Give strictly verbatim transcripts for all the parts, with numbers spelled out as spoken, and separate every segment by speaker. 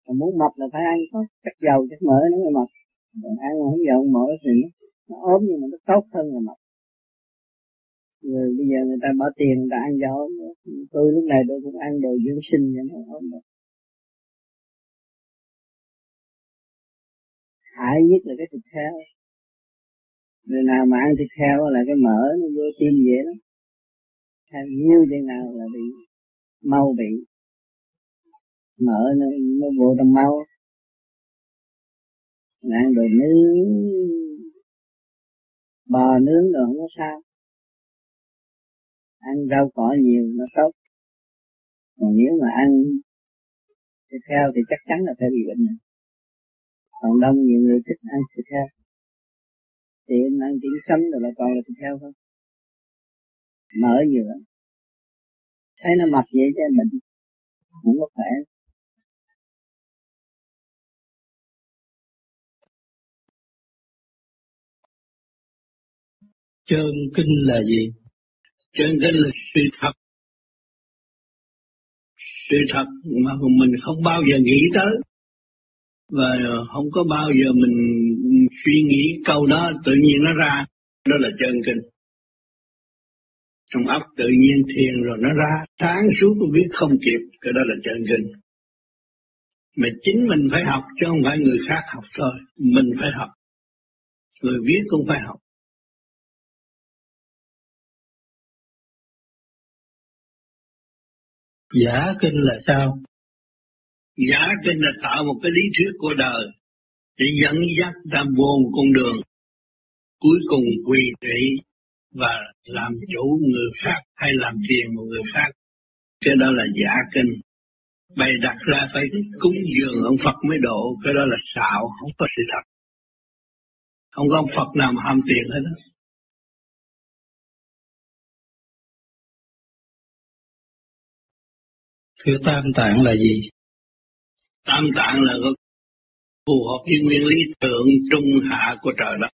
Speaker 1: Còn muốn mập là phải ăn có chất dầu chất mỡ nó mới mập. Còn ăn mà không dầu mỡ thì nó, nó ốm nhưng mà nó tốt hơn là mập. Người bây giờ người ta bỏ tiền người ta ăn dầu. Tôi lúc này tôi cũng ăn đồ dưỡng sinh vậy nó ốm được. Hại nhất là cái thịt heo. Người nào mà ăn thịt heo là cái mỡ nó vô tim dễ lắm. Theo nhiêu chừng nào là bị mau bị mỡ nó, nó vô trong máu. Ăn đồ nướng, bò nướng rồi không có sao. Ăn rau cỏ nhiều nó tốt. Còn nếu mà ăn thịt heo thì chắc chắn là phải bị bệnh. Còn đông nhiều người thích ăn thịt heo. Thì ăn trứng sấm rồi là toàn là thịt heo thôi. Mỡ nhiều lắm. Thấy nó mập vậy chứ bệnh không có khỏe.
Speaker 2: Chân kinh là gì? Chân kinh là sự thật. Sự thật mà mình không bao giờ nghĩ tới. Và không có bao giờ mình suy nghĩ câu đó tự nhiên nó ra. Đó là chân kinh. Trong óc tự nhiên thiền rồi nó ra. Sáng suốt tôi biết không kịp. Cái đó là chân kinh. Mà chính mình phải học chứ không phải người khác học thôi. Mình phải học. Người viết cũng phải học.
Speaker 3: Giả kinh là sao?
Speaker 2: Giả kinh là tạo một cái lý thuyết của đời để dẫn dắt ra vô một con đường cuối cùng quy trị và làm chủ người khác hay làm phiền một người khác. Cái đó là giả kinh. Bày đặt ra phải cúng dường ông Phật mới độ, cái đó là xạo, không có sự thật. Không có ông Phật nào mà ham tiền hết đó.
Speaker 3: Thưa tam tạng là gì?
Speaker 2: Tam tạng là phù hợp với nguyên lý thượng trung hạ của trời đất.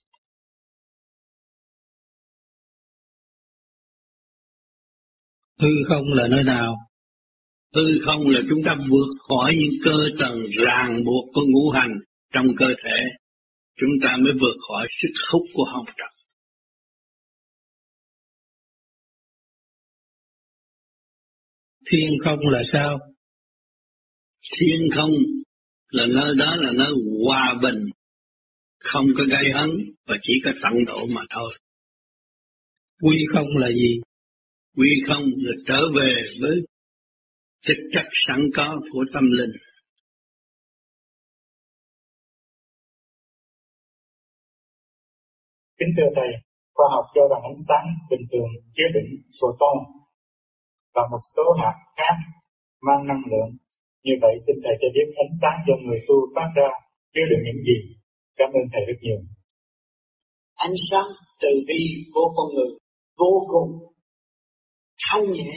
Speaker 3: Hư không là nơi nào?
Speaker 2: Hư không là chúng ta vượt khỏi những cơ tầng ràng buộc của ngũ hành trong cơ thể. Chúng ta mới vượt khỏi sức hút của hồng trần.
Speaker 3: Thiên không là sao?
Speaker 2: Thiên không là nơi đó là nơi hòa bình, không có gây hấn và chỉ có tận độ mà thôi.
Speaker 3: Quy không là gì?
Speaker 2: Quy không là trở về với thực chất sẵn có của tâm linh.
Speaker 4: Kính thưa Thầy, khoa học cho rằng ánh sáng bình thường chứa đựng photon và một số hạt khác mang năng lượng. Như vậy xin Thầy cho biết ánh sáng do người tu phát ra chứa đựng những gì? Cảm ơn Thầy rất nhiều.
Speaker 5: Ánh sáng từ bi của con người vô cùng thanh nhẹ,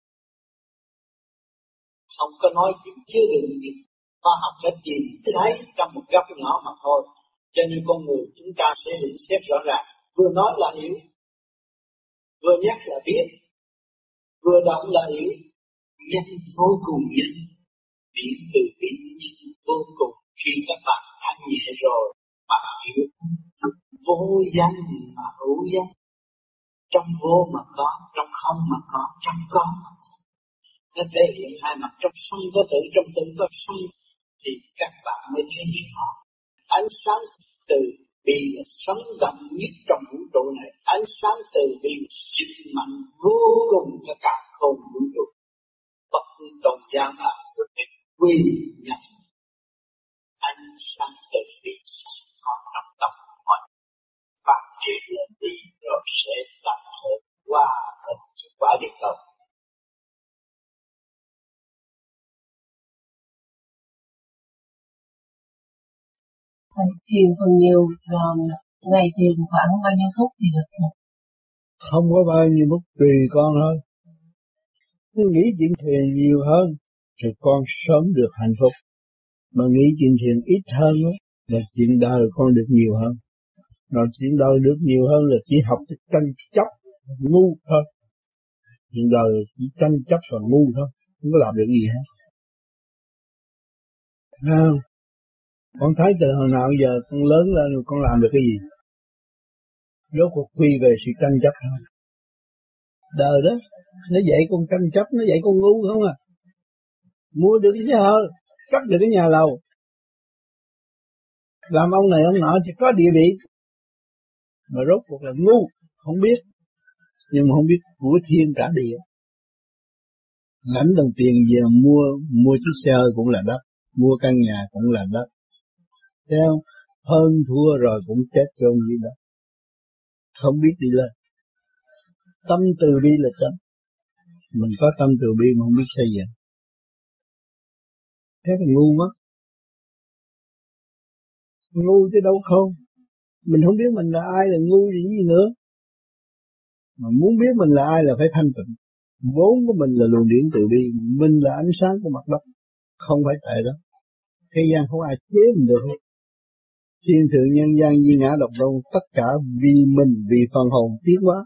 Speaker 5: không có nói chuyện chứa đựng gì. Khoa học đã tìm thấy trong một góc nhỏ mà thôi. Cho nên con người chúng ta sẽ nhận xét rõ ràng, vừa nói là hiểu, vừa nhắc là biết, vừa động là hiểu, nhanh vô cùng nhanh, biển từ bi vô cùng. Khi các bạn thanh nhẹ rồi, bạn hiểu vô danh mà hữu danh, trong vô mà có, trong không mà có, trong có mà có. Nó thể hiện hai mặt, trong sanh có tự, trong tự có sanh, thì các bạn mới thấy hiện họ. Ánh sáng từ bi là sống động nhất trong vũ trụ này. Ánh sáng từ bi sức mạnh vô cùng cho cả không vũ trụ. Bất cứ tôn giáo nào có thể quy nhận ánh sáng từ bi có trong tâm mọi phát triển lên đi rồi sẽ tập hợp qua thành quả địa cầu.
Speaker 6: Thầy thiền phần nhiều, rồi ngày thiền khoảng bao nhiêu phút thì được rồi?
Speaker 7: Không có bao nhiêu phút, tùy con thôi. Cứ nghĩ chuyện thiền nhiều hơn thì con sớm được hạnh phúc. Mà nghĩ chuyện thiền ít hơn đó, là chuyện đời con được nhiều hơn. Rồi chuyện đời được nhiều hơn là chỉ học cái tranh chấp, ngu thôi. Chuyện đời chỉ tranh chấp và ngu thôi, không có làm được gì hết. Không. Con thấy từ hồi nào giờ con lớn lên rồi con làm được cái gì? Rốt cuộc quy về sự tranh chấp thôi. Đời đó, nó dạy con tranh chấp, nó dạy con ngu không à. Mua được cái nhà hơn, cắt được cái nhà lầu. Làm ông này ông nọ chỉ có địa vị. Mà rốt cuộc là ngu, không biết. Nhưng mà không biết của thiên trả địa. Lãnh đồng tiền về mua mua chiếc xe cũng là đất, mua căn nhà cũng là đất. Thấy không? Hơn thua rồi cũng chết chôn như đó. Không biết đi lên. Tâm từ bi là chân. Mình có tâm từ bi mà không biết xây dựng. Thế là ngu mất. Ngu chứ đâu không. Mình không biết mình là ai là ngu gì gì nữa. Mà muốn biết mình là ai là phải thanh tịnh. Vốn của mình là luồng điển từ bi. Mình là ánh sáng của mặt đất. Không phải tại đó. Thế gian không ai chế mình được. Thiên thượng nhân gian di ngã độc đâu. Tất cả vì mình, vì phần hồn tiến hóa.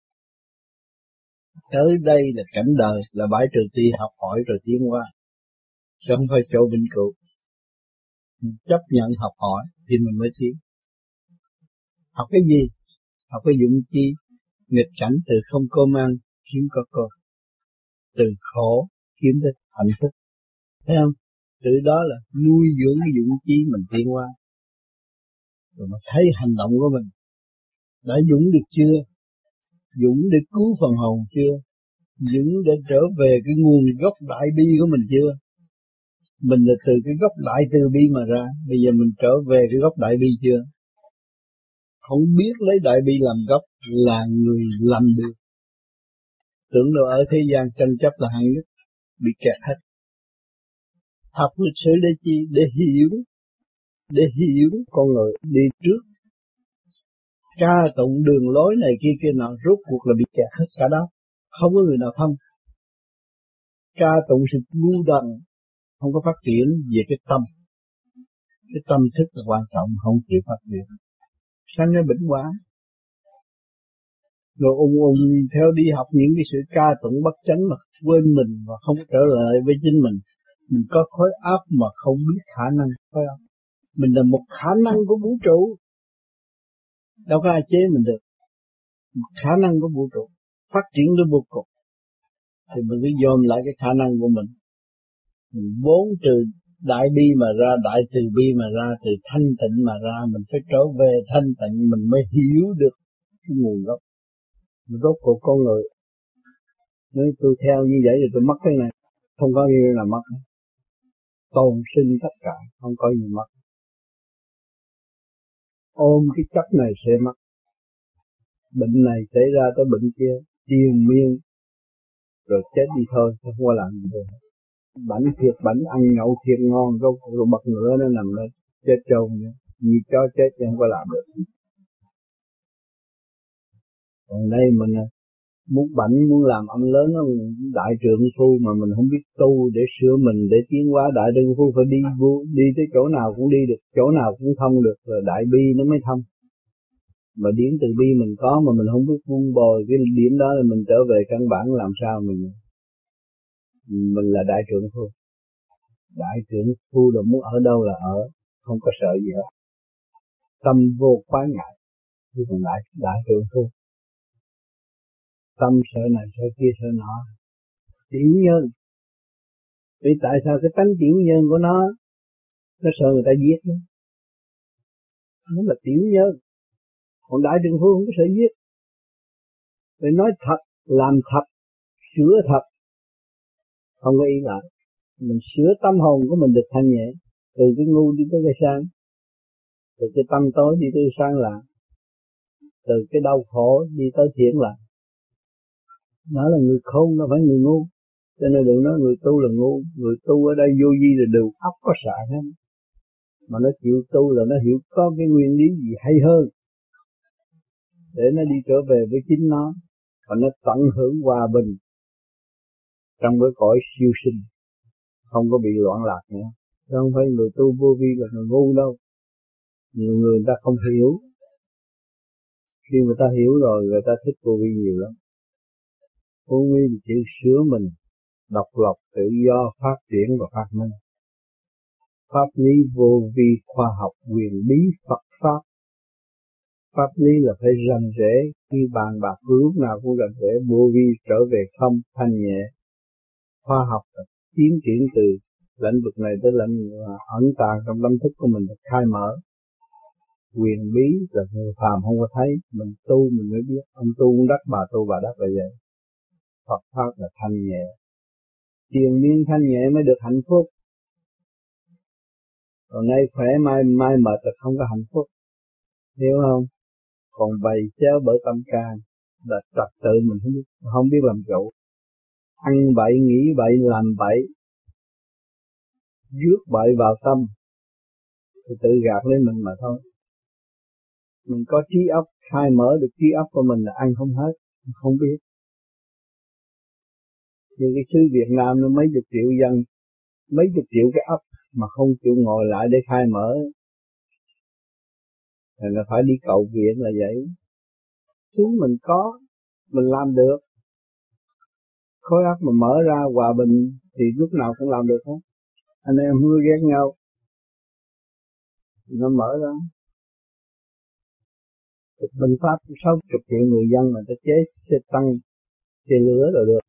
Speaker 7: Tới đây là cảnh đời, là bãi trừ ti học hỏi rồi tiến hóa. Chứ không phải chỗ vĩnh cửu. Chấp nhận học hỏi thì mình mới tiến. Học cái gì? Học cái dụng chi, nghịch cảnh từ không cơm ăn, kiếm có cơm. Từ khổ, kiếm đến hạnh phúc. Thấy không? Từ đó là nuôi dưỡng cái dụng chi mình tiến hóa. Rồi mà thấy hành động của mình. Đã dũng được chưa? Dũng để cứu phần hồn chưa? Dũng để trở về cái nguồn gốc đại bi của mình chưa? Mình là từ cái gốc đại từ bi mà ra. Bây giờ mình trở về cái gốc đại bi chưa? Không biết lấy đại bi làm gốc là người lầm được. Tưởng đâu ở thế gian tranh chấp là hạng nhất, bị kẹt hết. Học lịch sử để chi? Để hiểu, để hiểu con người đi trước. Ca tụng đường lối này kia kia nọ, rốt cuộc là bị kẹt hết cả đó. Không có người nào thông. Ca tụng sự ngu đần, không có phát triển về cái tâm. Cái tâm thức là quan trọng, không chịu phát triển. Sanh ra bệnh quá. Rồi ung ung theo đi học những cái sự ca tụng bất chánh mà quên mình và không trở lại với chính mình. Mình có khối óc mà không biết khả năng, phải không? Mình là một khả năng của vũ trụ. Đâu có ai chế mình được. Một khả năng của vũ trụ. Phát triển đến vô cùng. Thì mình cứ dồn lại cái khả năng của mình. Mình vốn từ đại bi mà ra, đại từ bi mà ra, từ thanh tịnh mà ra. Mình phải trở về thanh tịnh, mình mới hiểu được cái nguồn gốc. Rốt cuộc con người. Nếu tôi theo như vậy thì tôi mất cái này. Không có gì là mất. Tồn sinh tất cả, không có gì mất. Ôm cái chấp này sẽ mất. Bệnh này xảy ra tới bệnh kia, triền miên, rồi chết đi thôi, không có làm gì được. Bảnh thiệt bảnh, ăn nhậu thiệt ngon, rồi, rồi bật ngửa nó nằm lên, chết trâu nữa. Vì cho chết thì không có làm được. Còn đây mình muốn bảnh, muốn làm âm lớn, đại trượng phu mà mình không biết tu để sửa mình, để tiến hóa đại trượng phu phải đi đi tới chỗ nào cũng đi được, chỗ nào cũng thông được, rồi đại bi nó mới thông. Mà điển từ bi mình có mà mình không biết vun bồi cái điểm đó là mình trở về căn bản làm sao mình mình là đại trượng phu. Đại trượng phu là muốn ở đâu là ở, không có sợ gì hết. Tâm vô khoái ngại, chứ còn đại đại trượng phu. Tâm sợ này sợ kia sợ nọ, tiểu nhân. Vì tại sao cái tánh tiểu nhân của nó nó sợ người ta giết nó, nó là tiểu nhân. Còn đại trượng phu không có sợ giết. Phải nói thật, làm thật, sửa thật, không có ý lại. Mình sửa tâm hồn của mình được thanh nhẹ, từ cái ngu đi tới cái sáng, từ cái tâm tối đi tới sáng lạ, từ cái đau khổ đi tới thiện lạ. Nó là người khôn, nó phải người ngu. Cho nên đừng nói người tu là ngu. Người tu ở đây vô vi là đều óc có sạn hết. Mà nó chịu tu là nó hiểu có cái nguyên lý gì hay hơn, để nó đi trở về với chính nó, và nó tận hưởng hòa bình trong cái cõi siêu sinh, không có bị loạn lạc nữa. Chứ không phải người tu vô vi là người ngu đâu. Nhiều người, người ta không hiểu. Khi người ta hiểu rồi, người ta thích vô vi nhiều lắm. Vô vi là chỉ sửa mình, độc lập, tự do, phát triển và phát minh. Pháp lý vô vi khoa học quyền bí Phật Pháp. Pháp lý là phải rành rẽ, khi bàn bạc lúc nào cũng rành rẽ, vô vi trở về không, thanh nhẹ. Khoa học là tiến triển từ lĩnh vực này tới lĩnh vực ẩn tàng trong tâm thức của mình được khai mở. Quyền bí là người phàm không có thấy, mình tu mình mới biết. Ông tu cũng đắc, bà tu bà đắc là vậy. Phật Pháp là thanh nhẹ, triền miên thanh nhẹ mới được hạnh phúc. Còn nay khỏe mai mai mệt là không có hạnh phúc, hiểu không? Còn bày chéo bởi tâm can là trật tự mình không biết, không biết làm chủ. Ăn bậy, nghĩ bậy, làm bậy, rước bậy vào tâm thì tự gạt lên mình mà thôi. Mình có trí óc, khai mở được trí óc của mình là ăn không hết, không biết. Như cái xứ Việt Nam nó mấy chục triệu dân, mấy chục triệu cái óc mà không chịu ngồi lại để khai mở thì nó phải đi cầu viện là vậy. Chúng mình có, mình làm được. Khối óc mà mở ra hòa bình thì lúc nào cũng làm được hết. Anh em không ghét nhau, nó mở ra. Bình Pháp sáu chục triệu người dân mà ta chế xe tăng, xe lửa rồi được.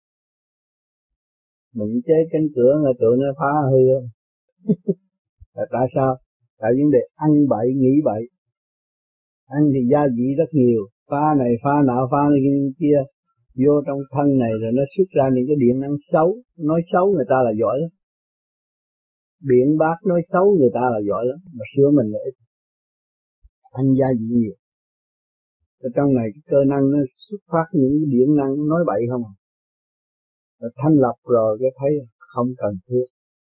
Speaker 7: Mình chế cánh cửa là tụi nó phá hư. Là tại sao? Tại vấn đề ăn bậy, nghĩ bậy. Ăn thì gia vị rất nhiều, pha này pha nọ pha này kia, vô trong thân này rồi nó xuất ra những cái điện năng xấu. Nói xấu người ta là giỏi lắm, biện bác nói xấu người ta là giỏi lắm, mà sửa mình là ít. Ăn gia vị nhiều. Ở trong này cái cơ năng nó xuất phát những cái điện năng nói bậy không à. Rồi thanh lập rồi cái thấy không cần thiết.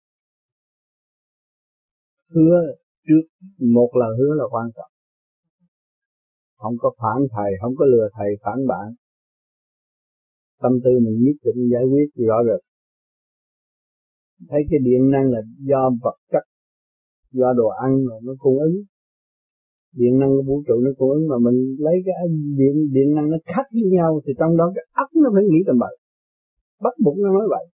Speaker 7: Hứa trước, một lần hứa là quan trọng. Không có phản thầy, không có lừa thầy phản bạn. Tâm tư mình nhất định giải quyết rõ rệt. Thấy cái điện năng là do vật chất, do đồ ăn rồi nó cung ứng. Điện năng của vũ trụ nó cung ứng mà mình lấy cái điện điện năng nó khác với nhau thì trong đó cái óc nó phải nghĩ tầm bậy. Bắt buộc nó nói vậy.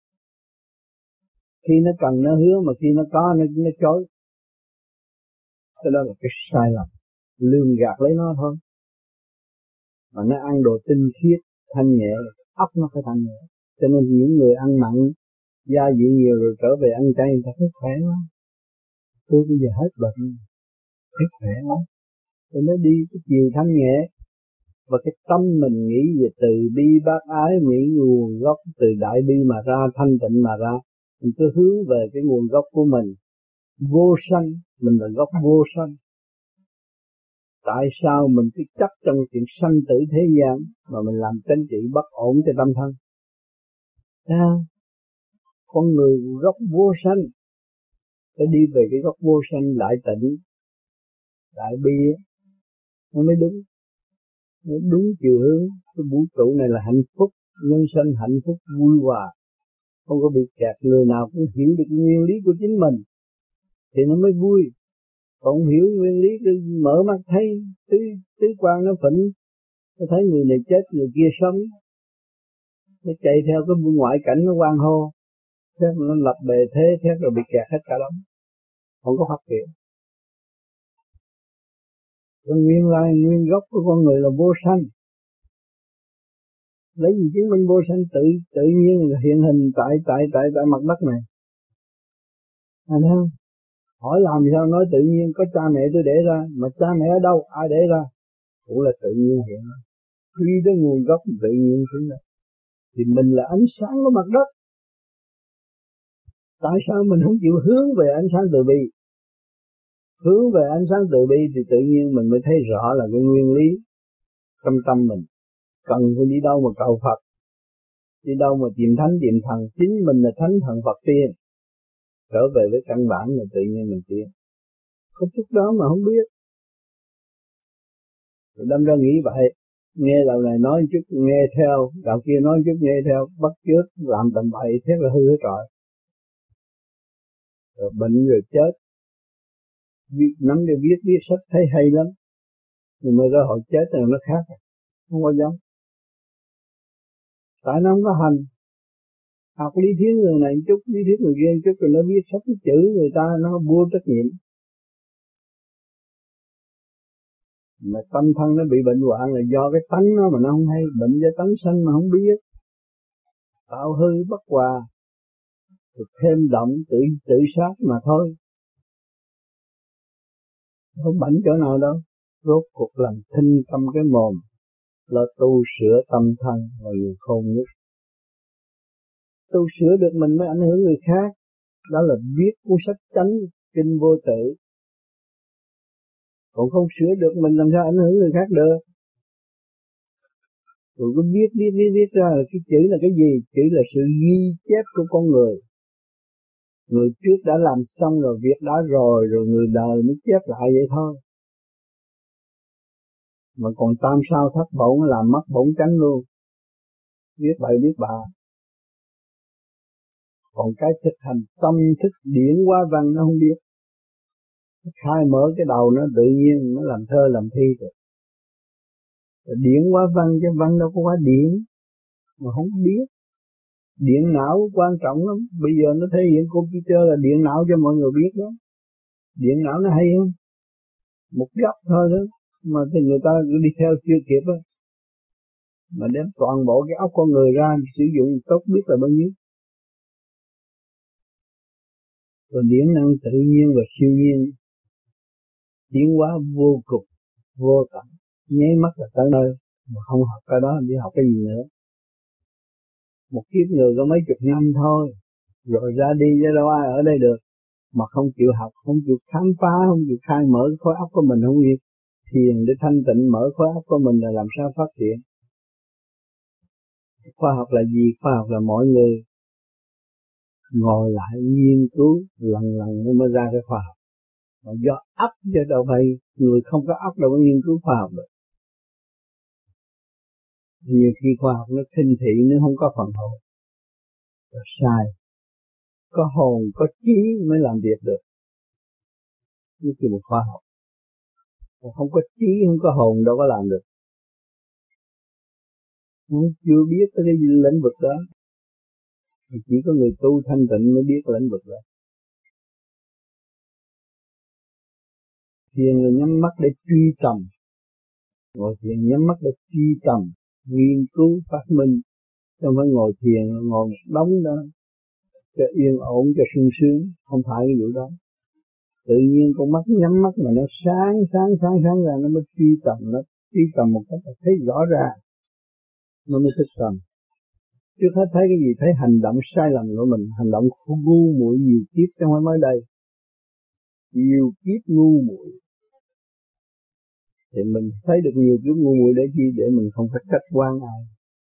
Speaker 7: Khi nó cần nó hứa mà khi nó có nó, nó chối. Cái đó là cái sai lầm. Lường gạt lấy nó thôi. Mà nó ăn đồ tinh khiết, thanh nhẹ, óc nó phải thanh nhẹ. Cho nên những người ăn mặn, gia vị nhiều rồi trở về ăn chay người ta thấy khỏe lắm. Tôi bây giờ hết bệnh, thấy khỏe lắm. Cho nó đi cái chiều thanh nhẹ. Và cái tâm mình nghĩ về từ bi bác ái, nghĩ nguồn gốc từ đại bi mà ra, thanh tịnh mà ra. Mình cứ hướng về cái nguồn gốc của mình. Vô sanh, mình là gốc vô sanh. Tại sao mình cứ chấp trong chuyện sanh tử thế gian mà mình làm chính trị bất ổn cho tâm thân? Sao? Con người gốc vô sanh, phải đi về cái gốc vô sanh đại tịnh, đại bi, nó mới đúng. Nó đúng chiều hướng, cái vũ trụ này là hạnh phúc, nhân sinh hạnh phúc vui hòa. Không có bị kẹt, người nào cũng hiểu được nguyên lý của chính mình thì nó mới vui. Còn hiểu nguyên lý cứ mở mắt thấy tứ, tứ quan nó phỉnh, nó thấy người này chết người kia sống, nó chạy theo cái ngoại cảnh nó quan hô, thế nó lập bề thế, thế rồi bị kẹt hết cả đống, không có phát triển. Còn nguyên lai nguyên gốc của con người là vô sanh. Lấy gì chứng minh vô sanh? Tự tự nhiên hiện hình tại tại tại tại mặt đất này. Anh thấy không? Hỏi làm sao nói tự nhiên, có cha mẹ tôi để ra, mà cha mẹ ở đâu, ai để ra? Cũng là tự nhiên hiện ra. Khi tới nguồn gốc tự nhiên xuống đây. Thì mình là ánh sáng của mặt đất. Tại sao mình không chịu hướng về ánh sáng từ bi? Hướng về ánh sáng từ bi thì tự nhiên mình mới thấy rõ là cái nguyên lý trong tâm mình. Cần phải đi đâu mà cầu Phật, đi đâu mà tìm thánh tìm thần, chính mình là thánh thần Phật tiên. Trở về với căn bản là tự nhiên mình tiên. Có chút đó mà không biết. Rồi đâm ra nghĩ vậy, nghe đạo này nói chút nghe theo, đạo kia nói chút nghe theo, bắt chước làm tầm bậy, thế là hư hết rồi. Rồi bệnh rồi chết. Viết, nắm để viết viết sách thấy hay lắm, nhưng mà rồi họ chết rồi nó khác, không có giống. Tại nó không có hành. Học lý thuyết người này chút, lý thuyết người kia chút, rồi nó biết sắp cái chữ người ta, nó vô trách nhiệm. Mà tâm thân nó bị bệnh hoạn là do cái tánh nó mà nó không hay, bệnh do tánh sanh mà không biết. Tạo hư bất hòa, rồi thêm động tự tự sát mà thôi. Không bệnh chỗ nào đâu. Rốt cuộc làm thinh tâm cái mồm, là tu sửa tâm thân là người khôn nhất. Tu sửa được mình mới ảnh hưởng người khác. Đó là viết cuốn sách chánh kinh vô tự. Còn không sửa được mình làm sao ảnh hưởng người khác được. Rồi cứ viết viết viết viết ra là cái chữ là cái gì? Chữ là sự ghi chép của con người. Người trước đã làm xong rồi, việc đó rồi, rồi người đời mới chép lại vậy thôi. Mà còn tam sao thất bổn làm mất bổn chánh luôn. Viết bậy viết bạ. Còn cái thực hành tâm thức điển hóa văn nó không biết. Khai mở cái đầu nó tự nhiên nó làm thơ làm thi rồi. Điển hóa văn chứ văn đâu có hóa điển. Mà không biết. Điện não quan trọng lắm. Bây giờ nó thể hiện computer là điện não cho mọi người biết đó. Điện não nó hay không? Một góc thôi đó. Mà thì người ta cứ đi theo chưa kịp á. Mà đem toàn bộ cái óc con người ra sử dụng tốt biết là bao nhiêu. Rồi điển năng tự nhiên và siêu nhiên tiến hóa vô cùng, vô tận, nháy mắt là tới nơi. Mà không học cái đó đi học cái gì nữa. Một kiếp người có mấy chục năm thôi, rồi ra đi chứ đâu ai ở đây được. Mà không chịu học, không chịu khám phá, không chịu khai mở cái khối óc của mình, không chịu thiền để thanh tịnh mở khối óc của mình là làm sao phát triển. Khoa học là gì? Khoa học là mọi người ngồi lại nghiên cứu lần lần mới ra cái khoa học. Mà do óc chứ đâu phải người không có óc đâu có nghiên cứu khoa học được. Nhiều khi khoa học nó khinh thị, nó không có phần hồn. Rồi sai. Có hồn, có trí mới làm việc được. Như kiểu một khoa học. Còn không có trí, không có hồn đâu có làm được. Không, chưa biết tới cái lĩnh vực đó. Chỉ có người tu thanh tịnh mới biết lĩnh vực đó. Thiền là nhắm mắt để truy tầm. Ngồi thiền nhắm mắt để truy tầm, nghiên cứu phát minh. Không phải ngồi thiền, ngồi một đống đó. Cho yên ổn, cho sung sướng. Không phải cái vụ đó. Tự nhiên con mắt nhắm mắt mà nó sáng, sáng, sáng, sáng ra nó mới truy tầm. Nó truy tầm một cách là thấy rõ ràng. Nó mới thích tầm. Trước hết thấy cái gì? Thấy hành động sai lầm của mình. Hành động ngu muội nhiều kiếp trong phải mới đây. Nhiều kiếp ngu muội. Thì mình thấy được nhiều kiếp ngu muội để chi? Để mình không phải trách quan ai.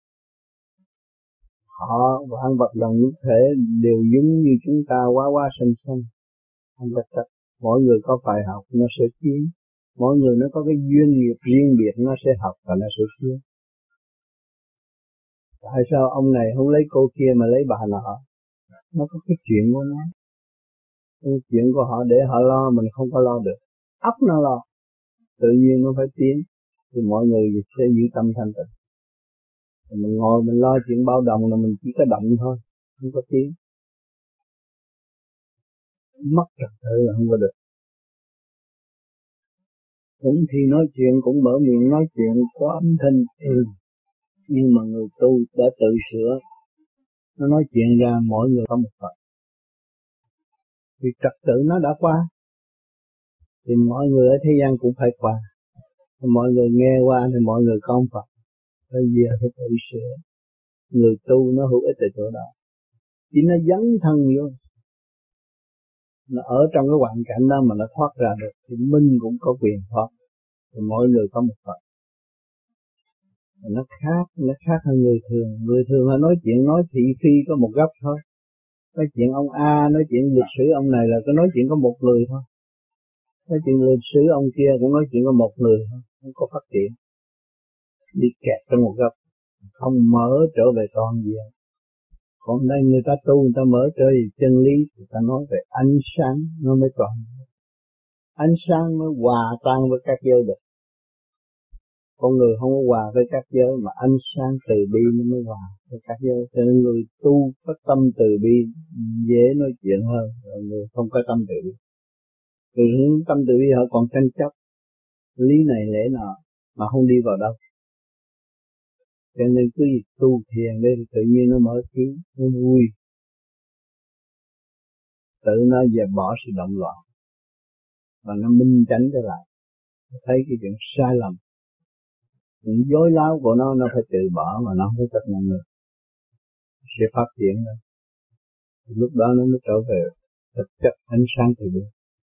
Speaker 7: Họ và ăn vật đồng nhất thể đều giống như chúng ta quá quá sanh sanh. Không phải trách. Mỗi người có bài học nó sẽ tiến. Mỗi người nó có cái duyên nghiệp riêng biệt nó sẽ học và nó sẽ tiến. Tại sao ông này không lấy cô kia mà lấy bà nọ? Nó có cái chuyện của nó. Cái chuyện của họ để họ lo, mình không có lo được. Ấp nó lo. Tự nhiên nó phải tiến. Thì mọi người sẽ giữ tâm thanh tịnh. Mình ngồi mình lo chuyện bao đồng là mình chỉ có động thôi. Không có tiến. Mất trật tự là không có được. Cũng khi nói chuyện cũng mở miệng nói chuyện có âm thanh. Ừ. Nhưng mà người tu đã tự sửa. Nó nói chuyện ra mỗi người có một phần. Vì trật tự nó đã qua. Thì mọi người ở thế gian cũng phải qua. Mọi người nghe qua thì mọi người có một phần. Bây giờ phải tự sửa. Người tu nó hữu ích ở chỗ đó. Chỉ nó dấn thân vô. Nó ở trong cái hoàn cảnh đó mà nó thoát ra được. Thì mình cũng có quyền thoát. Thì mỗi người có một phần. Nó khác, nó khác hơn người thường. Người thường họ nói chuyện nói thị phi có một góc thôi. Nói chuyện ông A, nói chuyện lịch sử ông này là có nói chuyện có một người thôi. Nói chuyện lịch sử ông kia cũng nói chuyện có một người thôi. Không có phát triển. Đi kẹt trong một góc. Không mở trở về toàn diện. Còn đây người ta tu, người ta mở trở về chân lý. Người ta nói về ánh sáng nó mới toàn. Ánh sáng mới hòa tan với các giới được. Con người không có hòa với các giới, mà ánh sáng từ bi nó mới hòa với các giới. Cho nên người tu có tâm từ bi dễ nói chuyện hơn, người không có tâm từ bi. Người hướng tâm từ bi họ còn tranh chấp lý này lẽ nọ mà không đi vào đâu. Cho nên cứ tu thiền đây tự nhiên nó mở trí, nó vui, tự nó dẹp bỏ sự động loạn và nó minh chánh trở lại, thấy cái chuyện sai lầm, những dối láo của nó nó phải tự bỏ mà nó không có chấp nhận được, sẽ phát triển lên. Lúc đó nó mới trở về thực chất ánh sáng từ bi.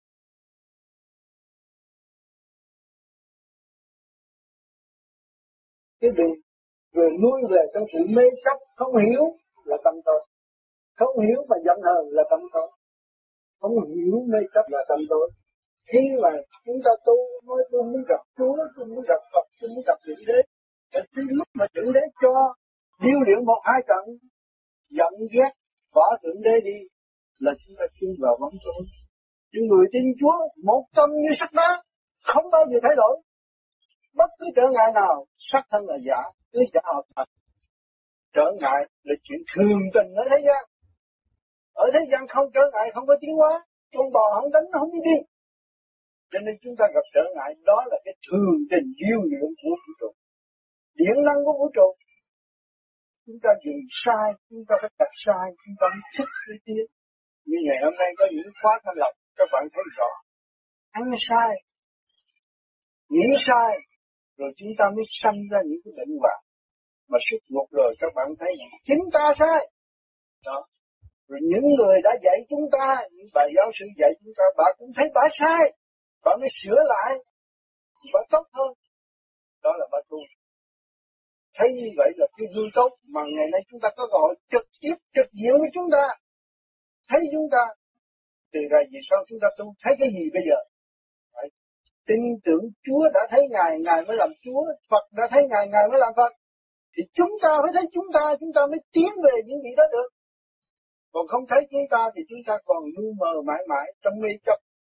Speaker 8: Cái đường rồi nuôi về trong sự mê chấp không hiểu là tâm tối, không hiểu mà giận hờn là tâm tối, không hiểu mê chấp là tâm tối. Khi mà chúng ta tu nói tôi muốn gặp Chúa, tôi muốn gặp Phật, tôi muốn gặp Thượng Đế, đến lúc mà Thượng Đế cho điêu luyện một hai trận giận ghét bỏ Thượng Đế đi là chúng ta chui vào bóng tối. Những người tin Chúa một tâm như sắt đá, không bao giờ thay đổi. Bất cứ trở ngại nào, sắc thân là giả, cứ giả hợp thật. Trở ngại là chuyện thường tình ở thế gian. Ở thế gian không trở ngại, không có tiến hóa. Con bò không đánh, nó không đi đi. Cho nên chúng ta gặp trở ngại, đó là cái thường tình diêu luyện của vũ trụ. Điện năng của vũ trụ. Chúng ta dùng sai, chúng ta phải đặt sai, chúng ta mới thích cái tiến. Như ngày hôm nay có những khóa thanh lập, các bạn thấy rõ. Ăn sai, nghĩ sai, rồi chúng ta mới sanh ra những cái bệnh hoạn. Mà xuất ngục rồi các bạn thấy chính ta sai. Đó. Rồi những người đã dạy chúng ta, những bà giáo sư dạy chúng ta, bà cũng thấy bà sai. Bà mới sửa lại, bà tốt hơn. Đó là bà tu. Thấy như vậy là cái gương tốt, mà ngày nay chúng ta có gọi trực tiếp, trực diện với chúng ta. Thấy chúng ta, từ ra về sau chúng ta tu, thấy cái gì bây giờ? Phải tin tưởng Chúa đã thấy Ngài, Ngài mới làm Chúa, Phật đã thấy Ngài, Ngài mới làm Phật. Thì chúng ta phải thấy chúng ta, chúng ta mới tiến về những vị đó được. Còn không thấy chúng ta thì chúng ta còn lu mờ mãi mãi trong mê chấp.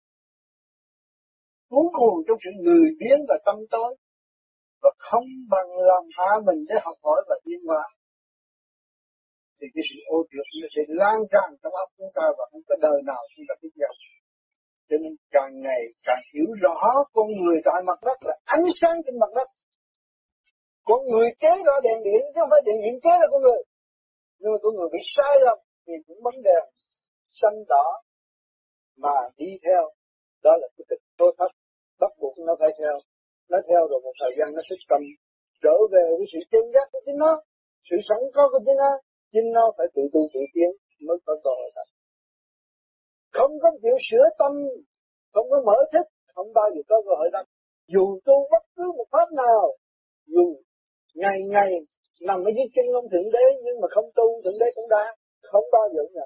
Speaker 8: Cuốn cuồng trong sự người biến và tâm tối. Và không bằng lòng hạ mình để học hỏi và tiến hóa. Thì cái sự ô trượt nó sẽ lan tràn trong óc chúng ta và không có đời nào chúng ta biết được. Cho nên càng ngày càng hiểu rõ con người tại mặt đất là ánh sáng trên mặt đất. Con người chế ra đèn điện chứ không phải đèn điện chế ra con người. Nhưng mà con người bị sai lầm thì cũng bấm đèn xanh đỏ mà đi theo. Đó là cái thực tố thất, bắt buộc nó phải theo. Nó theo rồi một thời gian nó sẽ cầm trở về với sự chân giác của chính nó, sự sẵn có của chính nó. Chính nó phải tự tu tự tiến mới có cơ hội thật. Không có chịu sửa tâm, không có mở thích, không bao giờ có cơ hội thật. Dù tu bất cứ một pháp nào, dù ngày ngày nằm ở dưới chân ông Thượng Đế nhưng mà không tu, Thượng Đế cũng đã không bao giờ nhận.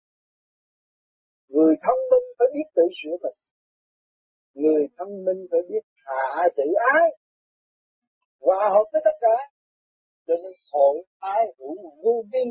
Speaker 8: Người thông minh phải biết tự sửa mình. Người thông minh phải biết hạ tự ái, hòa hợp với tất cả. Cho nên hội ái hữu vô vi.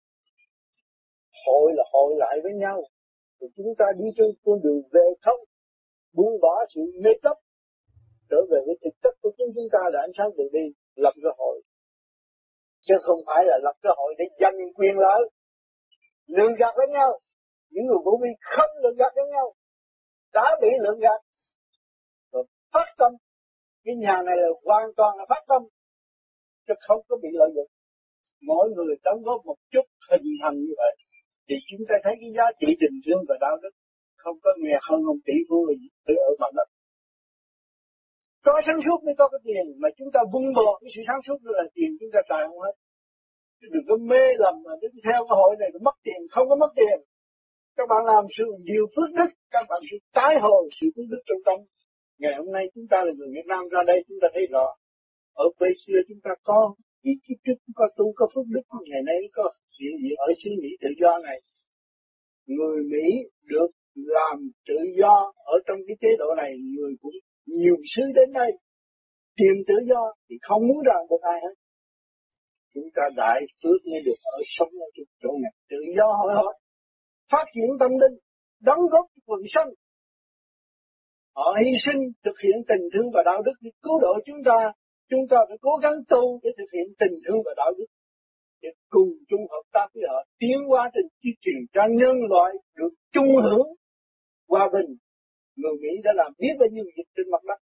Speaker 8: Hội là hội lại với nhau. Thì chúng ta đi trên con đường về không, buông bỏ sự mê chấp, trở về với thực chất của chúng chúng ta là ánh sáng tự đi, lập cái hội. Chứ không phải là lập cái hội để giành quyền lợi, lường gạt với nhau. Những người vô vi không lường gạt với nhau, đã bị lường gạt. Rồi phát tâm, cái nhà này là hoàn toàn là phát tâm, chứ không có bị lợi dụng. Mỗi người đóng góp một chút hình thành như vậy, thì chúng ta thấy cái giá trị tình thương và đạo đức không có nghèo hơn ông tỷ phú tự ở mặt đất. Có sáng suốt mới có cái tiền, mà chúng ta vung bò cái sự sáng suốt đó là tiền chúng ta xài không hết. Chứ đừng có mê lầm mà đứng theo cái hội này mất tiền, không có mất tiền. Các bạn làm sự điều phước đức, các bạn sẽ tái hồi sự phước đức trong tâm. Ngày hôm nay chúng ta là người Việt Nam ra đây chúng ta thấy rõ. Ở quê xưa chúng ta có ít kiếp trước có tu có phước đức, ngày nay có chuyện gì ở xứ Mỹ tự do này. Người Mỹ được làm tự do ở trong cái chế độ này, người cũng nhiều xứ đến đây tìm tự do thì không muốn rằng một ai hết. Chúng ta đại phước mới được ở sống ở trong chỗ này tự do họ phát triển tâm linh, đóng góp quần sanh. Họ hy sinh thực hiện tình thương và đạo đức để cứu độ chúng ta, Chúng ta phải cố gắng tu để thực hiện tình thương và đạo đức, để cùng chung hợp tác với họ, tiến hóa trên chiếc thuyền cho nhân loại được chung hưởng hòa bình. Người Mỹ đã làm biết bao nhiêu việc trên mặt đất.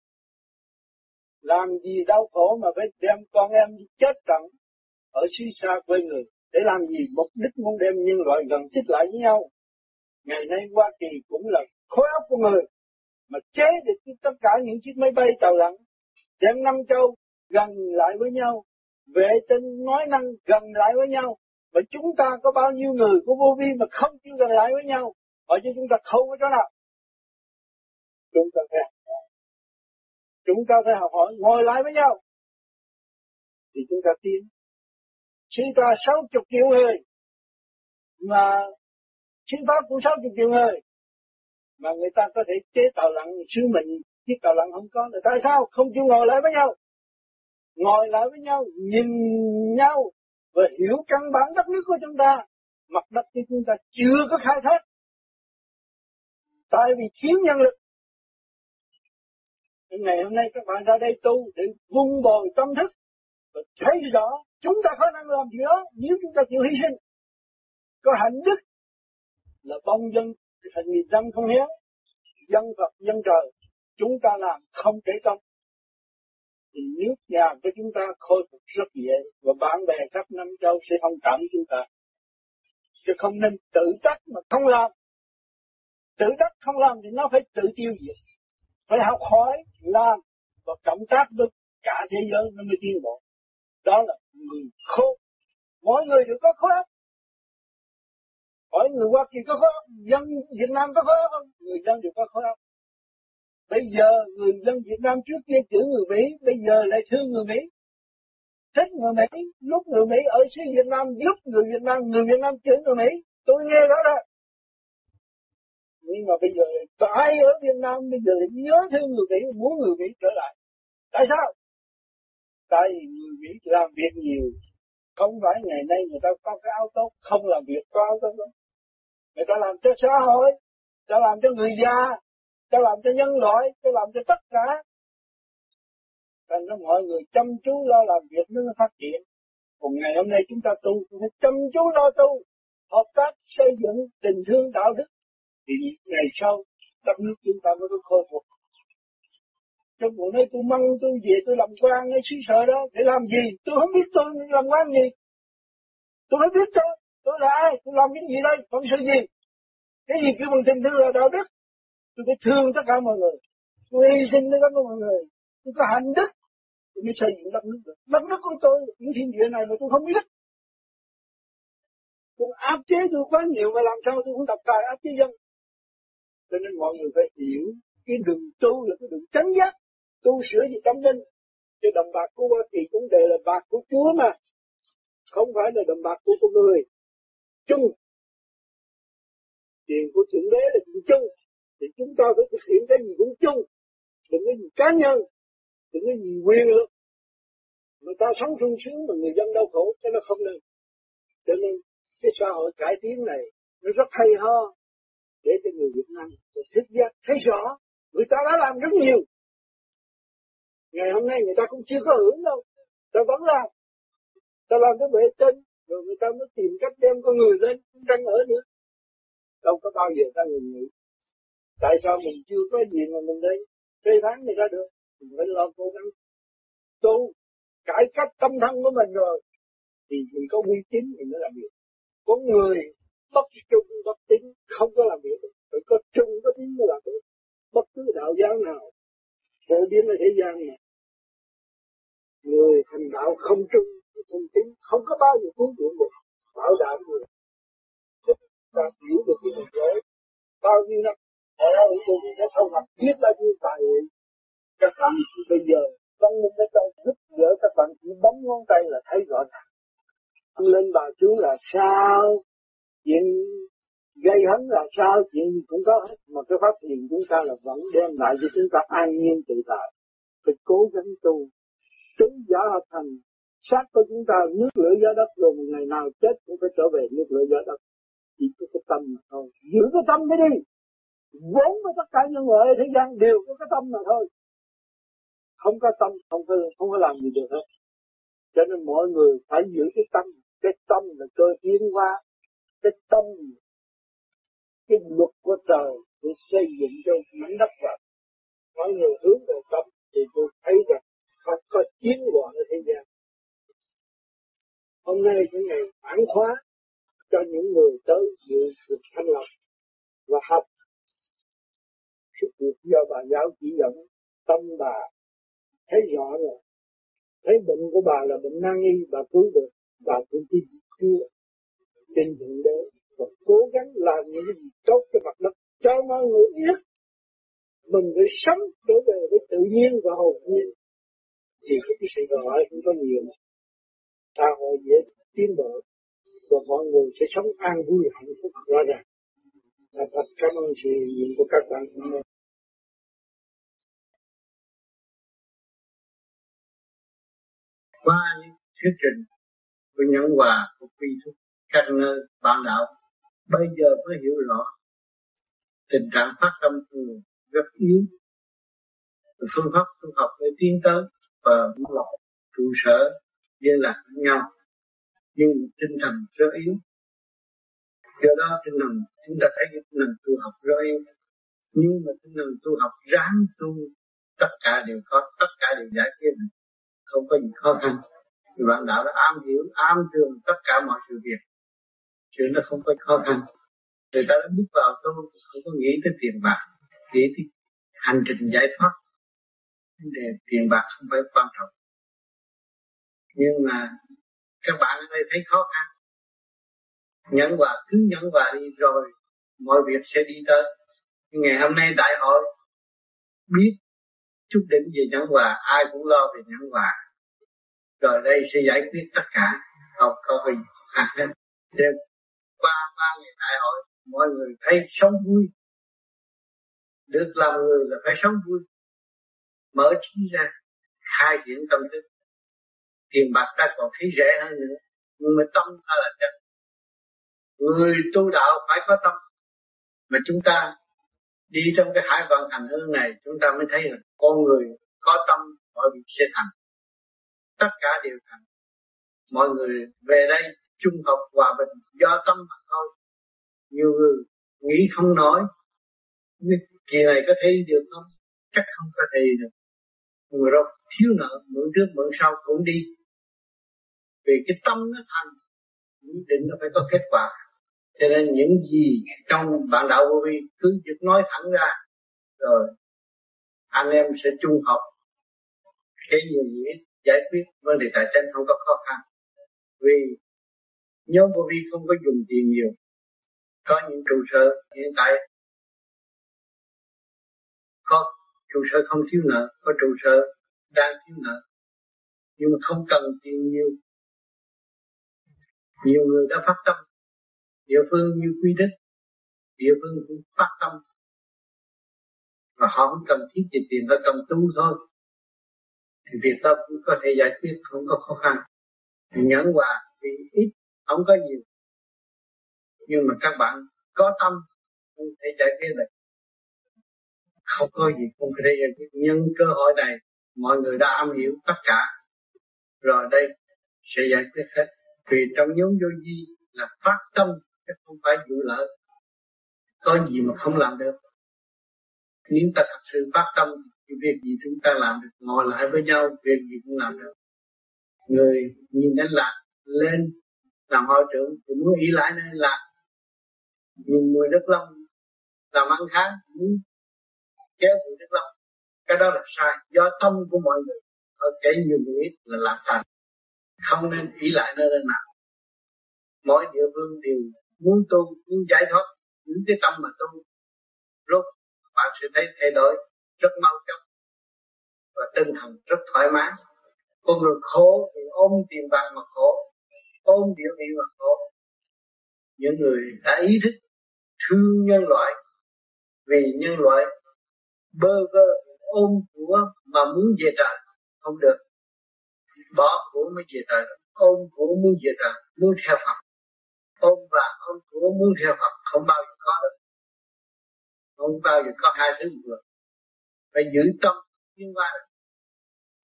Speaker 8: Làm gì đau khổ mà phải đem con em đi chết trận ở xứ xa quê người. Để làm gì? Mục đích muốn đem nhân loại gần chích lại với nhau. Ngày nay Hoa Kỳ cũng là khối óc của người mà chế được tất cả những chiếc máy bay tàu lặn, đem năm châu gần lại với nhau, vệ tinh nói năng gần lại với nhau. Mà chúng ta có bao nhiêu người của vô vi mà không chịu gần lại với nhau, hỏi cho chúng ta không có chỗ nào. Chúng ta phải chúng ta phải học hỏi ngồi lại với nhau thì chúng ta tiến. Sư ta sáu chục triệu người mà xin pháp cũng sáu chục triệu người mà người ta có thể chế tàu lặn, sứ mình chiếc tàu lặn không có, là tại sao không chịu ngồi lại với nhau? Ngồi lại với nhau, nhìn nhau và hiểu căn bản đất nước của chúng ta. Mặt đất của chúng ta chưa có khai thác, tại vì thiếu nhân lực. Ngày hôm nay các bạn ra đây tu để vun bồi tâm thức và thấy rõ chúng ta có năng làm gì đó nếu chúng ta chịu hy sinh. Có hạnh đức là bông dân thành nghiệp dân không hiếu, dân Phật dân trời. Chúng ta làm không kể công thì nước nhà của chúng ta khôi phục rất dễ, và bạn bè khắp năm châu sẽ thông cảm chúng ta. Chứ không nên tự trách mà không làm. Tự trách không làm thì nó phải tự tiêu diệt. Phải học hỏi, làm và cộng tác với cả thế giới nó mới tiến bộ. Đó là người khôn. Mỗi người đều có khối óc. Hỏi người Hoa Kỳ có khối óc, dân Việt Nam có khối óc không? Người dân đều có khối óc. Bây giờ người dân Việt Nam trước kia chửi người Mỹ, bây giờ lại thương người Mỹ. Thích người Mỹ, lúc người Mỹ ở xứ Việt Nam, lúc người Việt Nam, người Việt Nam chửi người Mỹ. Tôi nghe đó đó. Nhưng mà bây giờ ai ở Việt Nam bây giờ nhớ thương người Mỹ, muốn người Mỹ trở lại. Tại sao? Tại vì người Mỹ làm việc nhiều. Không phải ngày nay người ta có cái áo tốt, không làm việc có áo tốt đâu. Người ta làm cho xã hội, ta làm cho người già, ta làm cho nhân loại, ta làm cho tất cả. Thành ra mọi người chăm chú lo làm việc nó phát triển. Còn ngày hôm nay chúng ta tu, chúng ta chăm chú lo tu, hợp tác xây dựng tình thương đạo đức. Thì ngày sau đất nước chúng ta mới có khôi phục. Trong buổi nay tôi mong tôi về tôi làm quan ở xứ sở đó để làm gì? Tôi không biết tôi làm quan gì. Tôi không biết tôi, tôi là ai, tôi làm cái gì đây, phận sự gì? Cái gì kêu bằng tình thương là đạo đức? Tôi phải thương tất cả mọi người, tôi hy sinh tất cả mọi người, tôi có hạnh đức, tôi mới xây dựng đất nước được. Đất nước của tôi, những thiên địa này mà tôi không biết đức. Tôi áp chế tôi quá nhiều mà làm sao tôi không độc tài áp chế dân. Cho nên mọi người phải hiểu cái đường tu là cái đường chánh giác, tu sửa về tâm linh. Cái đồng bạc của Hoa Kỳ cũng đều là bạc của Chúa mà, không phải là đồng bạc của con người. Chung, tiền của Thượng Đế là chuyện chung, thì chúng ta phải thực hiện cái gì cũng chung, đừng có gì cá nhân, đừng có gì quyền lực. Người ta sống sung sướng mà người dân đau khổ, cái nó không nên. Cho nên cái xã hội cải tiến này nó rất hay ho, để cho người Việt Nam thức giác thấy rõ, người ta đã làm rất nhiều. Ngày hôm nay người ta cũng chưa có hưởng đâu, ta vẫn làm, ta làm cái bệ tinh, rồi người ta mới tìm cách đem con người lên, không tranh ở nữa. Đâu có bao giờ ta ngừng nghỉ. Tại sao mình chưa có gì mà mình đây phê phán người ta được? Mình phải lo cố gắng tu, cải cách tâm thân của mình rồi, thì mình có uy tín mình mới làm việc. Con người bất trung bất tín không có làm việc được, phải có trung có tín mới làm được. Bất cứ đạo giáo nào phổ biến ở thế gian này, người thành đạo không trung không tín không có bao giờ cứu được được, bảo đảm người. Ta hiểu được cái điều đó bao nhiêu năm ở ở tôi đã thâu nhập biết bao nhiêu tài các bạn bây giờ trong một cái tay giúp đỡ các bạn chỉ bấm ngón tay là thấy rõ ràng. Lên bà chú là sao, chuyện gây hấn là sao, chuyện gì cũng có hết, mà cái pháp thiền chúng ta là vẫn đem lại cho chúng ta an nhiên tự tại. Phải cố gắng tu, chúng giả hợp thành, xác của chúng ta nước lửa gió đất, rồi một ngày nào chết cũng phải trở về nước lửa gió đất. Chỉ có cái tâm mà thôi, giữ cái tâm mới đi. Vốn với tất cả những người ở thế gian đều có cái tâm mà thôi. Không có tâm không có không có làm gì được hết. Cho nên mọi người phải giữ cái tâm. Cái tâm là cơ tiến hóa. Cái tâm, cái luật của trời để xây dựng cho mảnh đất vào. Mọi người hướng về tâm thì tôi thấy rằng không có chiến loạn ở thế gian. Hôm nay cái ngày phản khóa cho những người tới dự được thanh lập và học sự việc do bà giáo chỉ dẫn. Tâm bà thấy rõ rồi, thấy bệnh của bà là bệnh nan y, bà cứu được, bà cũng tin chưa trên thượng đế và cố gắng làm những cái gì tốt cho mặt đất cho mọi người biết mình phải sống trở về với tự nhiên và hồn nhiên thì cái sự đòi hỏi cũng có nhiều, xã hội dễ tiến bộ và mọi người sẽ sống an vui hạnh phúc rõ ràng. Và thật cảm ơn sự hiện diện của các bạn hôm nay.
Speaker 2: Qua những thuyết trình của Nhẫn Hòa của Quy Thúc các nơi bạn đạo bây giờ mới hiểu rõ tình trạng phát tâm của người rất yếu, phương pháp tu học để tiến tới và lập trụ sở liên lạc với nhau, nhưng tinh thần rất yếu. Do đó tinh thần chúng ta thấy tinh thần tu học rất yếu, nhưng mà tinh thần tu học ráng tu tất cả đều có, tất cả đều giải quyết, không có gì khó khăn. Thì bạn đạo đã am hiểu, am tường tất cả mọi sự việc, chuyện nó không có khó khăn. Người ta đã bước vào tu không có nghĩ tới tiền bạc, nghĩ tới hành trình giải thoát. Vấn đề tiền bạc không phải quan trọng, nhưng mà các bạn ở đây thấy khó khăn. Nhẫn Hòa cứ nhẫn hòa đi rồi mọi việc sẽ đi tới. Ngày hôm nay đại hội biết chút đỉnh về nhẫn hòa, ai cũng lo về nhẫn hòa, rồi đây sẽ giải quyết tất cả, không có gì khác hết. Nên qua ba ngày đại hội mọi người thấy sống vui, được làm người là phải sống vui, mở trí ra, khai triển tâm thức. Tiền bạc ta còn thấy rẻ hơn nữa, nhưng mà tâm ta là chân. Người tu đạo phải có tâm, mà chúng ta đi trong cái hải vận hành hương này, chúng ta mới thấy là con người có tâm mọi việc sẽ thành, tất cả đều thành. Mọi người về đây chung học hòa bình do tâm mà thôi. Nhiều người nghĩ không nổi, kỳ này có thể được không? Chắc không có thể được. Người đâu thiếu nợ, mượn trước mượn sau cũng đi. Vì cái tâm nó thành, nhất định nó phải có kết quả. Cho nên những gì trong bạn đạo vô vi cứ việc nói thẳng ra, rồi anh em sẽ chung học cái nhiều nghĩa giải quyết vấn đề tài chính không có khó khăn. Vì nhóm vô vi không có dùng tiền nhiều, có những trụ sở hiện tại có trụ sở không thiếu nợ, có trụ sở đang thiếu nợ, nhưng mà không cần tiền nhiều. Nhiều người đã phát tâm, địa phương như Quy Đức, địa phương cũng phát tâm, và họ không cần thiết gì tiền, họ cần tu thôi, thì việc đó cũng có thể giải quyết, không có khó khăn. Thì nhẫn hòa vì ít, không có nhiều, nhưng mà các bạn có tâm không thể giải quyết được, không có gì không thể giải quyết. Nhưng cơ hội này mọi người đã am hiểu tất cả, rồi đây sẽ giải quyết hết. Vì trong nhóm vô vi là phát tâm, chứ không phải vụ lợi, có gì mà không làm được. Nếu ta thật sự phát tâm thì việc gì chúng ta làm được, ngồi lại với nhau việc gì cũng làm được. Người nhìn đến lạc lên làm hội trưởng thì muốn ý lại nên lạc, nhìn người Đức Long làm ăn kháng muốn kéo người Đức Long, cái đó là sai. Do tâm của mọi người ở kể nhiều người ít là làm sai, không nên ý lại nơi lên nào. Mỗi địa phương đều muốn tu, muốn giải thoát, những cái tâm mà tu rốt bạn sẽ thấy thay đổi rất mau chóng và tinh thần rất thoải mái. Con người khổ thì ôm tiền bạc mà khổ, ôm địa vị mà khổ. Những người đã ý thức thương nhân loại, vì nhân loại bơ vơ ôm của mà muốn về trời không được, bỏ của mới về trời, ôm của muốn về trời, muốn theo Phật, ôm và ôm của muốn theo Phật không bao giờ có được, không bao giờ có hai thứ vừa. Phải giữ tâm tiến hóa.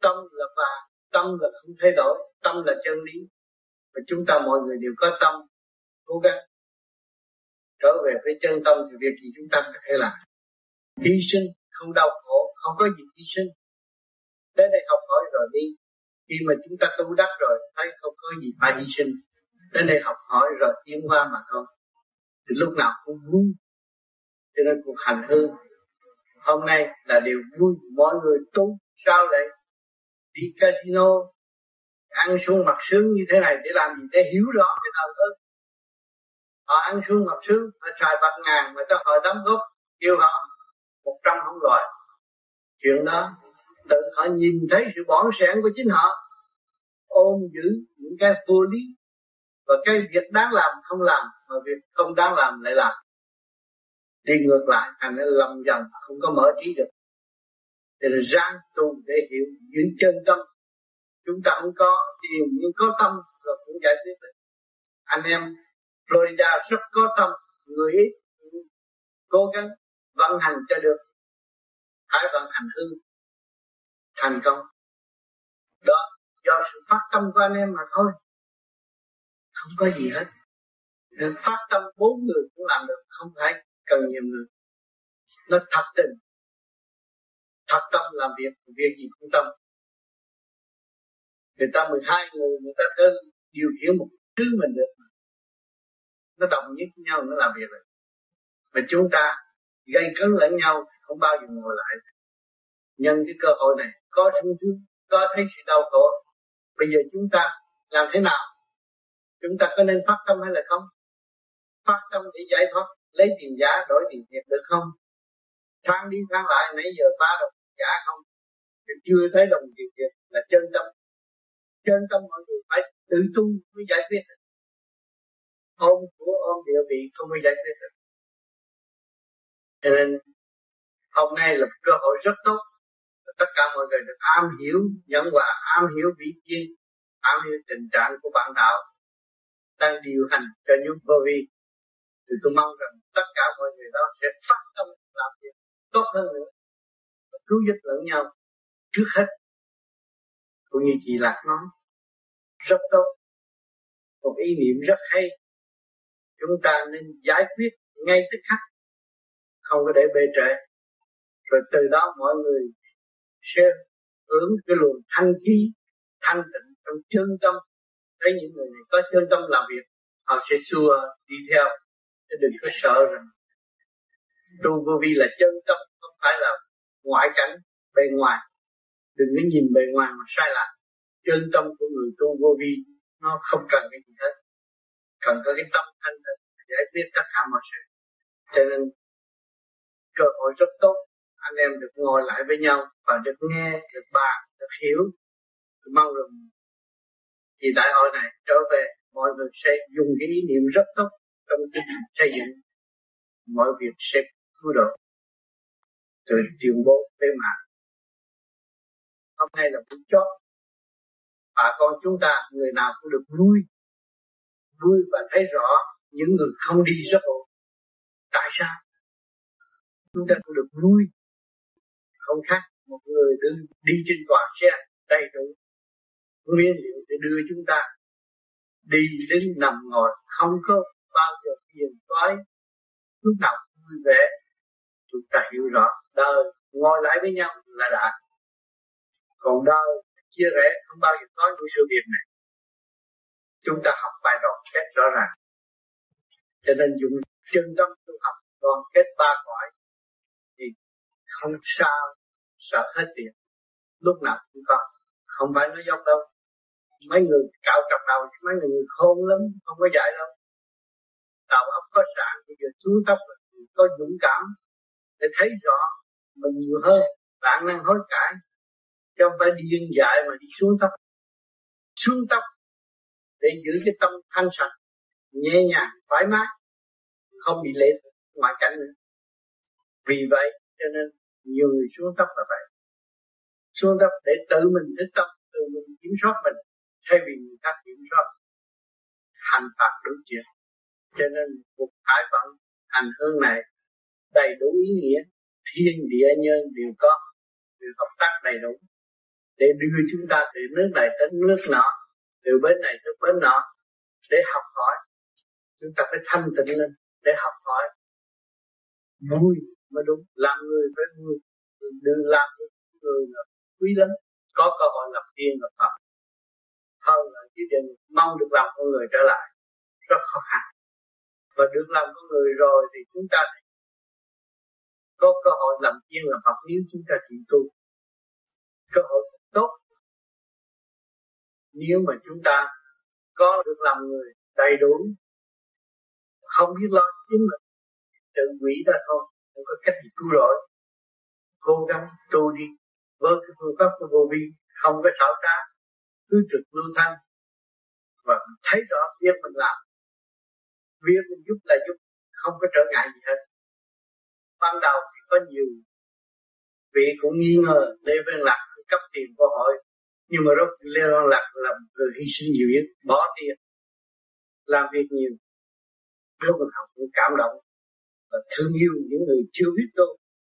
Speaker 2: Tâm là vàng, tâm là không thay đổi, tâm là chân lý. Và chúng ta mọi người đều có tâm, cố gắng trở về với chân tâm thì việc gì chúng ta có thể làm. Hy sinh, không đau khổ, không có gì hy sinh. Đến đây học hỏi rồi đi. Khi mà chúng ta tu đắc rồi, thấy không có gì phải hy sinh. Đến đây học hỏi rồi tiến qua mà thôi. Thì lúc nào cũng vui. Cho nên cuộc hành hương hôm nay là điều vui. Mọi người tu sao lại đi casino, ăn xuống mặc sướng như thế này để làm gì? Để hiểu rõ cái nào hơn. Họ ăn xuống mặc sướng, họ xài bạc ngàn mà cho họ đóng góp kêu họ một trăm không gọi. Chuyện đó tự họ nhìn thấy sự bỏng sẻn của chính họ, ôm giữ những cái vô lý và cái việc đáng làm không làm, mà việc không đáng làm lại làm, đi ngược lại thành nó lầm dần không có mở trí được. Thì là ráng tu để hiểu giữ chân tâm. Chúng ta không có tiền nhưng có tâm rồi cũng giải quyết được. Anh em Florida rất có tâm, người ít cố gắng vận hành cho được, hãy vận hành hư thành công. Đó do sự phát tâm của anh em mà thôi, không có gì hết. Nên phát tâm bốn người cũng làm được, không phải cần nhiều người. Nó thật tình, thật tâm làm việc, việc gì cũng tâm. Người ta mười hai người, người ta cứ điều khiển một thứ mình được. Nó đồng nhất với nhau, nó làm việc rồi. Mà chúng ta gây cấn lẫn nhau, không bao giờ ngồi lại. Nhân cái cơ hội này, có sung sướng, có thấy sự đau khổ. Bây giờ chúng ta làm thế nào? Chúng ta có nên phát tâm hay là không? Phát tâm để giải thoát, lấy tiền giả đổi tiền thiệt được không? Thang đi thang lại nãy giờ ba đồng giả không? Thì chưa thấy đồng tiền thiệt là chân tâm. Chân tâm mọi người phải tự tu mới giải quyết được. Ôm của ôm địa vị không có giải quyết được. Cho nên hôm nay là một cơ hội rất tốt. Tất cả mọi người được am hiểu nhân quả, am hiểu vĩ chi, am hiểu tình trạng của bạn đạo đang điều hành cho những vô vi. Thì tôi mong rằng tất cả mọi người đó sẽ phát tâm làm việc tốt hơn nữa, cứu giúp lẫn nhau trước hết. Cũng như chị Lạc nói, rất tốt, một ý niệm rất hay. Chúng ta nên giải quyết ngay tức khắc, không có để bê trễ. Rồi từ đó mọi người sẽ hướng cái luồng thanh khí, thanh tịnh trong chân tâm. Thấy những người này có chân tâm làm việc, họ sẽ xua đi theo, chứ đừng có sợ rằng tu vô vi là chân tâm, không phải là ngoại cảnh, bề ngoài. Đừng có nhìn bề ngoài mà sai lạc. Chân tâm của người tu vô vi nó không cần cái gì hết, cần có cái tâm thanh tịnh giải quyết tất cả mọi sự. Cho nên cơ hội rất tốt, anh em được ngồi lại với nhau và được nghe, được bàn, được hiểu. Tôi mong rằng thì đại hội này trở về mọi người sẽ dùng cái ý niệm rất tốt trong cái xây dựng mọi việc sẽ cứu độ từ tuyên bố bế mạc. Hôm nay là phút chót, bà con chúng ta người nào cũng được vui, vui và thấy rõ những người không đi rất ổn. Tại sao? Chúng ta cũng được vui, không khác một người đi, đi trên toàn xe đầy đủ nguyên liệu để đưa chúng ta đi đến nằm ngồi, không có bao giờ phiền toái, lúc nào vui vẻ. Chúng ta hiểu rõ đời ngồi lại với nhau là đã, còn đời chia rẽ không bao giờ có những sự việc này. Chúng ta học bài đoàn kết rõ ràng, cho nên dùng chân tâm tu học đoàn kết ba cõi thì không sao sợ hết tiền, lúc nào cũng có, không phải nói dốc đâu. Mấy người cạo trọc đầu, mấy người khôn lắm, không có dạy đâu. Đầu óc có sạn, bây giờ xuống tóc có dũng cảm để thấy rõ mình nhiều hơn, bản năng hối cải, chứ không phải đi dưng dại mà đi xuống tóc. Xuống tóc để giữ cái tâm thanh sạch, nhẹ nhàng, thoải mái, không bị lệ thuộc ngoại cảnh nữa. Vì vậy cho nên nhiều người xuống tóc là vậy. Xuống tóc để tự mình thức tâm, tự mình kiểm soát mình, thay vì người khác kiểm soát, hành phạt đúng chuyện. Cho nên cuộc hải vận hành hương này đầy đủ ý nghĩa, thiên địa nhân đều có, đều hợp tác đầy đủ. để đưa chúng ta từ nước này tới nước nọ, từ bên này tới bên nọ, để học hỏi. Chúng ta phải thanh tịnh lên để học hỏi. Vui mới đúng, làm người phải vui, đừng làm người là quý lắm, có cơ hội lập tiên lập Phật. Hơn là chứ đừng mong được làm con người trở lại, rất khó khăn. Và được làm con người rồi thì chúng ta có cơ hội làm tiên làm Phật nếu chúng ta chịu tu. Cơ hội tốt nếu mà chúng ta có được làm người đầy đủ, không biết lo chính mình, tự quỷ ra thôi, không có cách gì cứu rỗi. Cố gắng tu đi với cái phương pháp của vô vi, không có xảo trá, cứ trực lưu thanh và thấy rõ việc mình làm, việc mình giúp là giúp, không có trở ngại gì hết. Ban đầu thì có nhiều vị cũng nghi ngờ Lê Văn Lạc cấp tiền câu hỏi, nhưng mà rốt Lê Văn Lạc là người hy sinh nhiều nhất, bỏ tiền làm việc nhiều. Lúc mình học cũng cảm động và thương yêu những người chưa biết tu.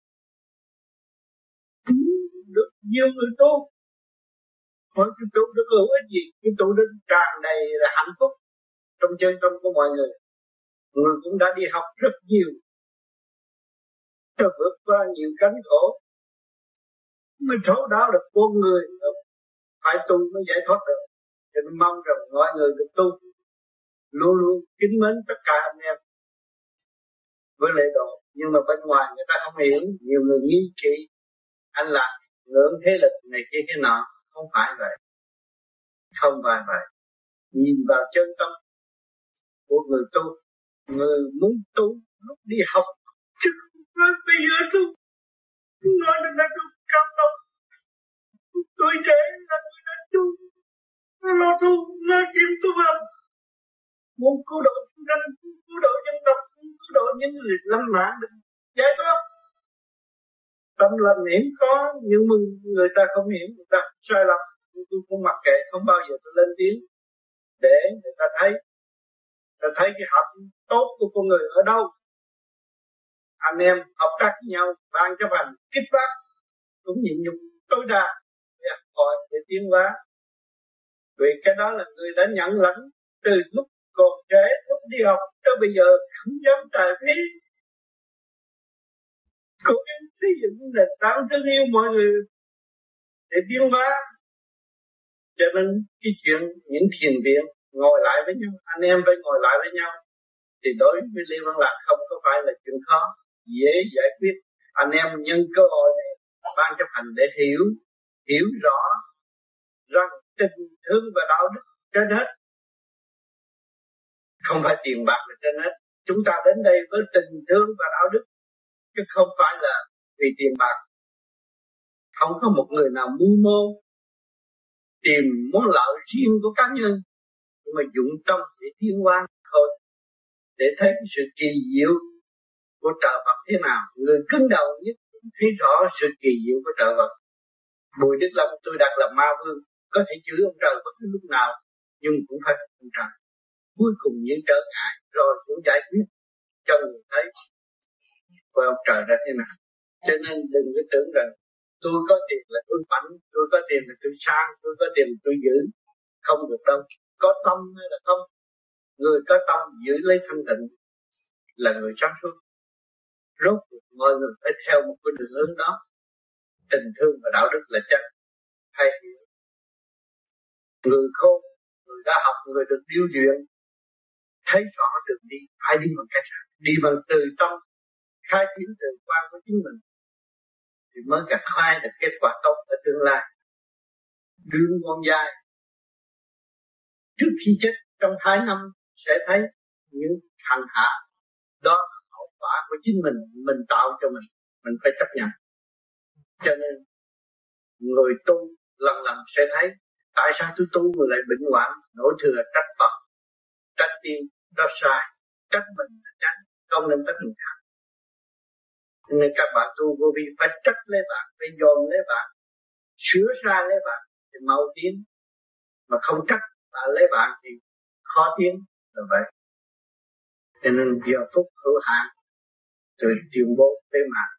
Speaker 2: Được nhiều người tu, hỏi cái tu được hữu ích gì? Cái tu đến tràn đầy là hạnh phúc trong chân tâm của mọi người. Người cũng đã đi học rất nhiều, đã vượt qua nhiều cánh khổ, mới thấu đáo được con người, phải tu mới giải thoát được. Cho nên mong rằng mọi người được tu, luôn luôn kính mến tất cả anh em với lễ độ. Nhưng mà bên ngoài người ta không hiểu, nhiều người nghi kỵ anh là ngưỡng thế lực này kia cái nọ. Không phải vậy, không phải vậy. Nhìn vào chân tâm của người tu, người muốn tu lúc đi học chứ nói bây giờ tu nói là nó tu cảm động. Tôi trẻ là tôi đã tu, nó lo tu, nó kiếm tu làm, muốn cứu độ chúng sanh, cứu độ dân tộc, cứu độ những người lâm nạn được giải thoát. Tâm lành hiểm có, nhưng mà người ta không hiểu, người ta sai lầm. Tôi không mặc kệ, không bao giờ tôi lên tiếng để người ta thấy, người ta thấy cái học tốt của con người ở đâu. Anh em hợp tác với nhau, ban chấp hành kích phát cũng nhịn nhục tối đa để gọi để tiến hóa. Vì cái đó là người đã nhận lãnh từ lúc còn trẻ, lúc đi học tới bây giờ không dám tài phí. Cố gắng xây dựng nền tảng thương yêu mọi người để tiến hóa. Cho nên cái chuyện những thiền viện ngồi lại với nhau, anh em phải ngồi lại với nhau, thì đối với Lê Văn Lạc không có phải là chuyện khó, dễ giải quyết. Anh em nhân cơ hội này ban chấp hành để hiểu, hiểu rõ rằng tình thương và đạo đức trên hết, không phải tiền bạc là trên hết. Chúng ta đến đây với tình thương và đạo đức, chứ không phải là vì tiền bạc. Không có một người nào mưu mô tìm muốn lợi riêng của cá nhân, nhưng mà dụng tâm để tiến hóa thôi, để thấy cái sự kỳ diệu của trời Phật thế nào. Người cứng đầu nhất thấy rõ sự kỳ diệu của trời Phật. Bùi Đức Lâm tôi đặt là ma vương, có thể chửi ông trời bất cứ lúc nào, nhưng cũng phải ông trời. Cuối cùng những trở ngại rồi cũng giải quyết cho người thấy và ông trời ra thế nào. Cho nên đừng có tưởng rằng tôi có tiền là tôi mạnh, tôi có tiền là tôi sang, tôi có tiền là tôi giữ. Không được đâu. Có tâm hay là không? Người có tâm giữ lấy thanh tịnh là người sáng suốt. Rốt cuộc mọi người phải theo một cái đường hướng đó. Tình thương và đạo đức là chân. Hay hiểu. Người khôn, người đã học, người được điêu luyện, thấy rõ đường đi, phải đi bằng cách nào? Đi bằng từ tâm, khai triển từ quan của chính mình, thì mới gặt khai được kết quả tốt ở tương lai. Đương con dài trước khi chết trong hai năm sẽ thấy những hành hạ đó là hậu quả của chính mình, mình tạo cho mình, mình phải chấp nhận. Cho nên người tu lần lần sẽ thấy tại sao tôi tu mà lại bệnh hoạn, nỗi thừa trách Phật, trách tiên, đó sai, trách mình là trách, không nên trách người khác. Nên các bạn tu vô vi phải trách lấy bạn, phải dồn lấy bạn, sửa sai lấy bạn thì mau tiến, mà không trách bạn lấy bạn thì khó tiến, là vậy. Cho nên giờ phút hữu hạn từ tuyên bố bế mạc